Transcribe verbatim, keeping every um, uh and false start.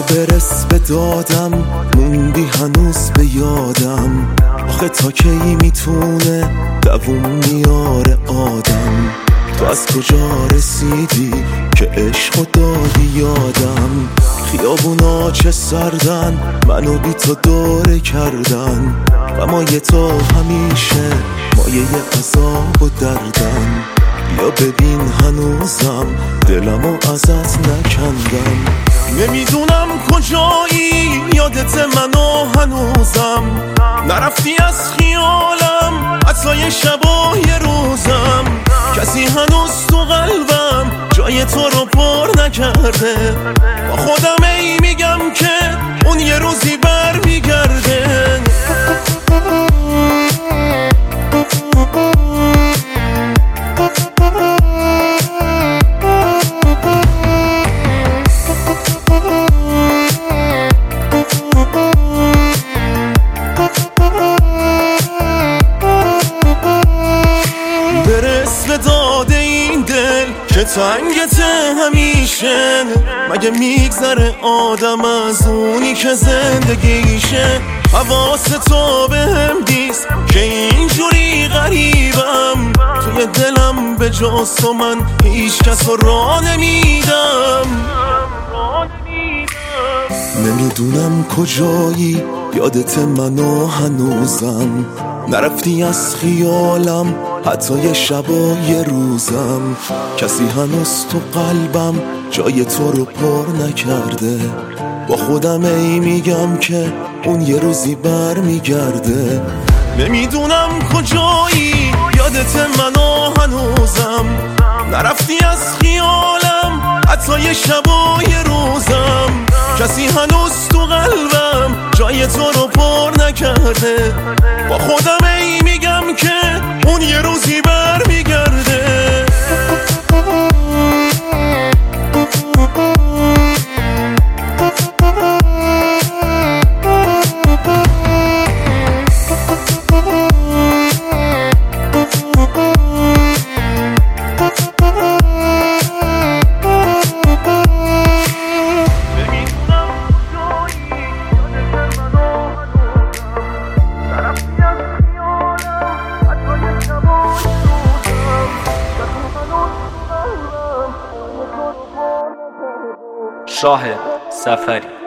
برس به دادم، موندی هنوز به یادم. آخه تا کی میتونه دووم میاره آدم؟ تو از کجا رسیدی که عشقو دادی یادم؟ خیابونا چه سردن، منو بی تو دوره کردن. و ما یه تو همیشه مایه عذاب و دردن. بیا ببین هنوزم دلمو ازت نکندم. نمیدونم کجایی، یادت منو هنوزم. نرفتی از خیالم حتی یه شب و یه روزم. کسی هنوز تو قلبم جای تو رو پر نکرده. با خودم ای میگم که اون یه روزی بر میگرده. برس به داده این دل که تنگت همیشه. مگه میگذره آدم از اونی که زندگیشه؟ حواس تو به هم نیست که اینجوری غریبم. توی دلم به جز تو من هیچ کس رو راه نمیدم. نمیدونم کجایی، یادت منو هنوزم. نرفتی از خیالم حتی یه شب و یه روزم. کسی هنوز تو قلبم جای تو رو پر نکرده. با خودم ای میگم که اون یه روزی بر میگرده. نمیدونم کجایی، یادت منو هنوزم. نرفتی از خیالم حتی یه شب و یه روزم. کسی هنوز تو قلبم جای تو رو پر نکرده. با خودم ای میگم که اون یه روزی بر میگرده. شاهد سفری